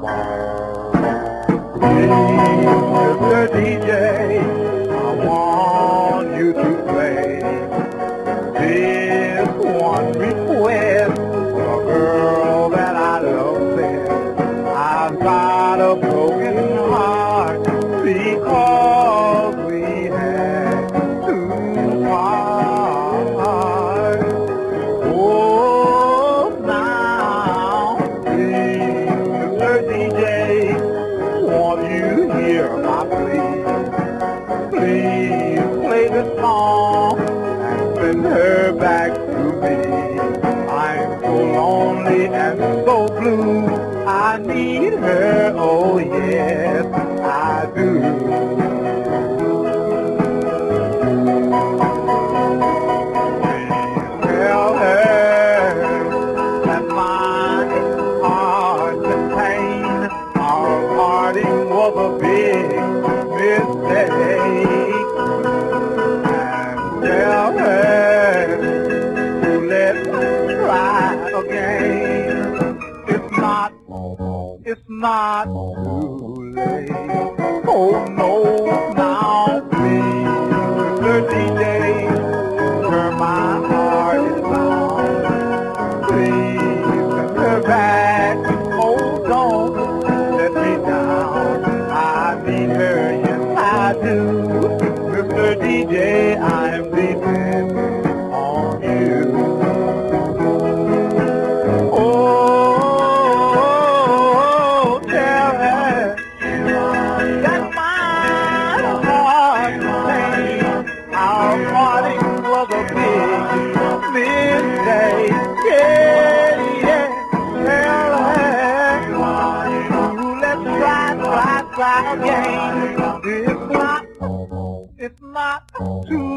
Mr. DJ, I want you to play this one request for a girl that I love best. I've got a broken heart because we had to part. Oh, now, please, Mr. DJ, won't you hear my plea? Please play the song and send her back to me. I'm so lonely and so blue. I need her, oh yes, I do. Tell her that my heart's in pain. Our parting was a big mistake. And tell her to let's try again. It's not too late. Oh no, now please, Mr. DJ, where my heart is bound. Please send her back. Oh, don't let me down. I need her, yes I do. Mr. DJ, I'm depending on you. Oh, tell her that my heart's pain. Our parting was a big mistake. Yeah, yeah. Tell her to let's try again. It's not too